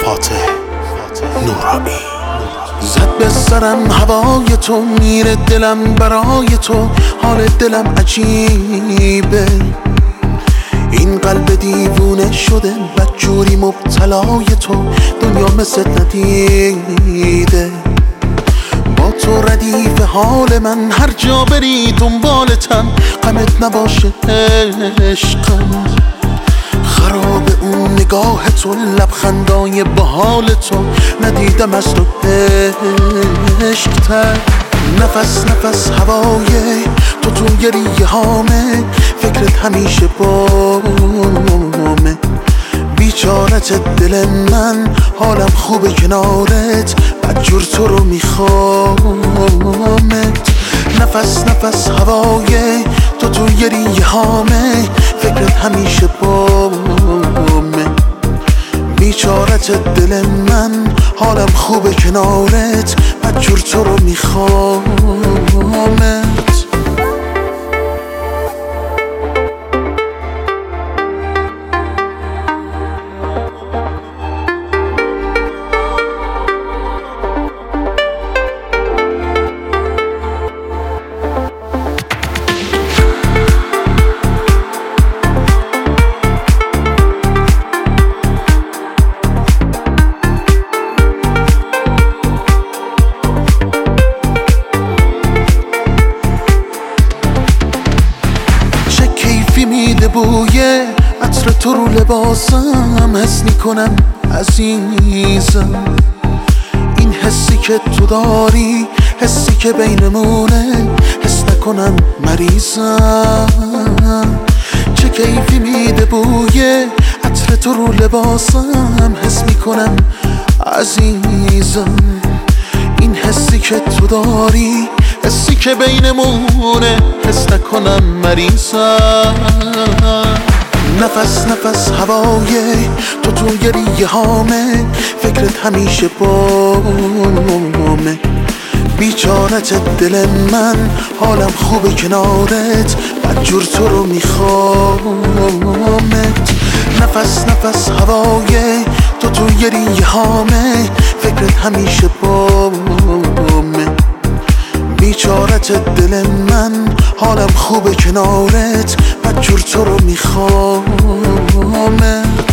فاتح نورانی. زد به سرم هوای تو، میره دلم برای تو، حال دلم عجیبه. این قلب دیوونه شده بدجوری مبتلای تو، دنیا مثل ندیده. با تو ردیف حال من، هر جا بری دنبالتم، غمت نباشه عشقم. خراب اون نگاه تو، لبخندای باحال تو، ندیدم از تو عشق‌تر. نفس نفس هوای تو توی ریه هامه، فکرت همیشه بامه. بیچارت دل من، حالم خوبه کنارت، بدجور تو رو میخوامت. نفس نفس هوای تو توی ریه هامه، فکرت همیشه بامه. بیچارت دل من، حالم خوبه کنارت، بدجور تو رو میخوامت. میده بوی عطر تو رو لباسم، حس میکنم عزیزم. این حسی که تو داری، حسی که بینمونه، حس نکنم مریضم. چه کیفی میده بوی عطر تو رو لباسم، حس میکنم عزیزم. این حسی که تو داری، حسی که بینمونه، حس نکنم مریضم. نفس نفس هوای تو توی ریه هامه، فکرت همیشه بامه. بیچارت دل من، حالم خوبه کنارت، بدجور تو رو میخوامت. نفس نفس هوای تو توی ریه هامه، فکرت همیشه بامه. بیچارت دل من، حالم خوبه کنارت، بدجور تو رو میخوامت.